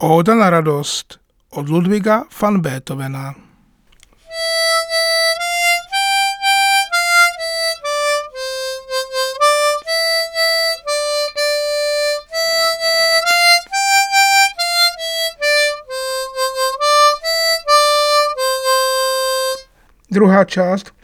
Óda na radost od Ludwiga van Beethovena. Druhá část